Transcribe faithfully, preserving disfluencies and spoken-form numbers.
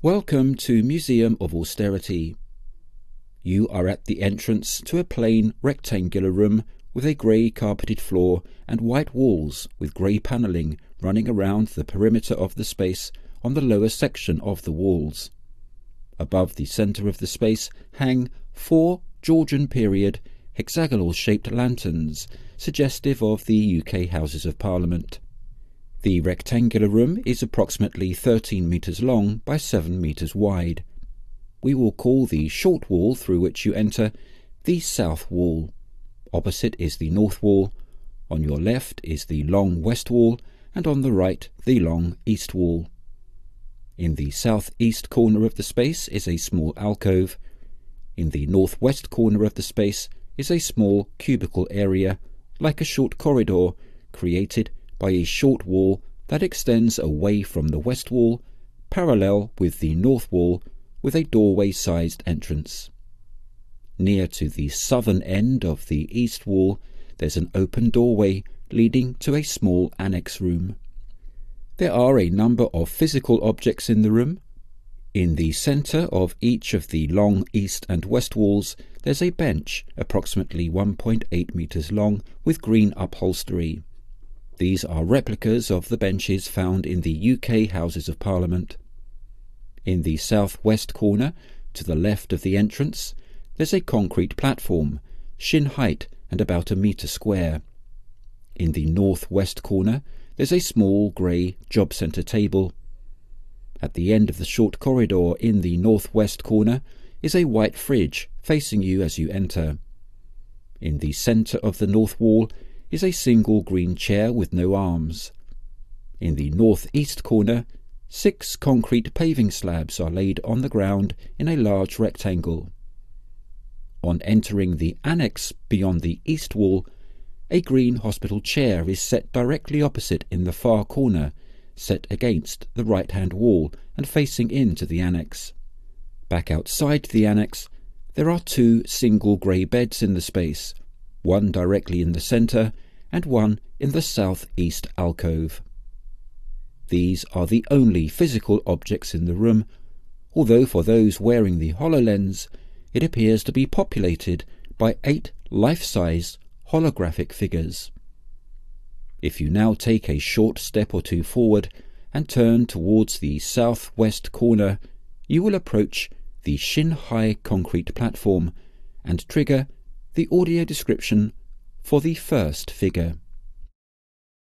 Welcome to Museum of Austerity. You are at the entrance to a plain rectangular room with a grey carpeted floor and white walls with grey panelling running around the perimeter of the space on the lower section of the walls. Above the centre of the space hang four Georgian period hexagonal-shaped lanterns, suggestive of the U K Houses of Parliament. The rectangular room is approximately thirteen metres long by seven metres wide. We will call the short wall through which you enter the south wall. Opposite is the north wall, on your left is the long west wall, and on the right the long east wall. In the south-east corner of the space is a small alcove. In the northwest corner of the space is a small cubicle area, like a short corridor, created by a short wall that extends away from the west wall, parallel with the north wall, with a doorway-sized entrance. Near to the southern end of the east wall, there's an open doorway leading to a small annex room. There are a number of physical objects in the room. In the centre of each of the long east and west walls, there's a bench approximately one point eight metres long with green upholstery. These are replicas of the benches found in the U K Houses of Parliament. In the south-west corner, to the left of the entrance, there's a concrete platform, shin height and about a metre square. In the north-west corner, there's a small grey job centre table. At the end of the short corridor in the north-west corner is a white fridge facing you as you enter. In the centre of the north wall is a single green chair with no arms. In the north-east corner, six concrete paving slabs are laid on the ground in a large rectangle. On entering the annex beyond the east wall, a green hospital chair is set directly opposite in the far corner, set against the right-hand wall and facing into the annex. Back outside the annex, there are two single grey beds in the space, one directly in the centre and one in the south-east alcove. These are the only physical objects in the room, although for those wearing the HoloLens, it appears to be populated by eight life-size holographic figures. If you now take a short step or two forward and turn towards the south-west corner, you will approach the shin-high concrete platform and trigger the audio description for the first figure.